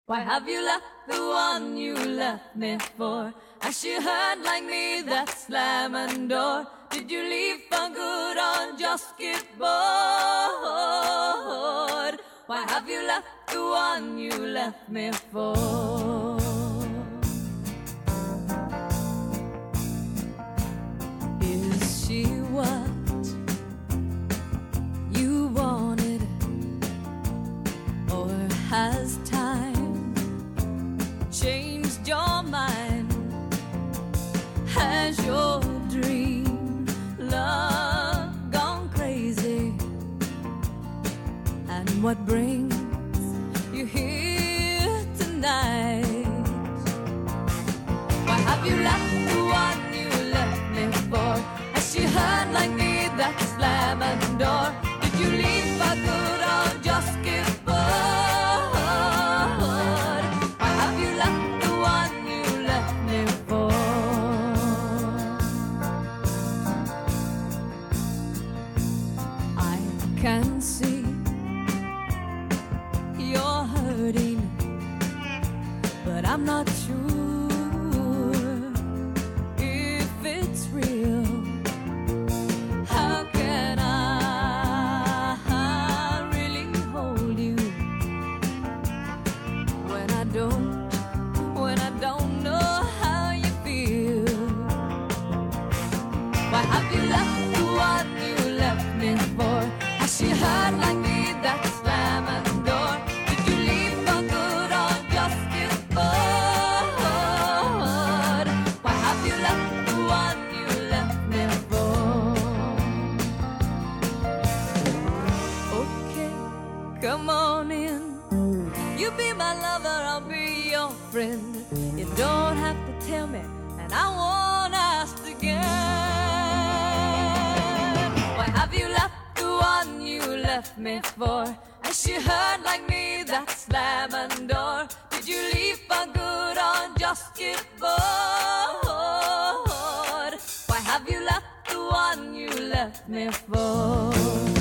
Why have you left the one you left me for? Has she heard like me that slamming door? Did you leave for good or just get bored? Why have you left the one you left me for? Is she what you wanted, or has time changed your mind? Has your dream love gone crazy? And what brings you here tonight? Why have you left the one you left me for? Has she heard like me that slamming door? Did you leave for good or just get bored? Why have you left the one you left me for? I can see you're hurting, but I'm not sure if it's real. How can I really hold you when I don't know how you feel? Why have you left the one you left me for? Has she heard like me that slamming door? Did you leave for good or just get bored? Why have you left the one you left me for? Okay, come on in. You be my lover, I'll be your friend. You don't have to tell me, and I won't ask again. Why have you left the one you left me for? Has she heard like me that slamming door? Did you leave for good or just get bored? Why have you left the one you left me for?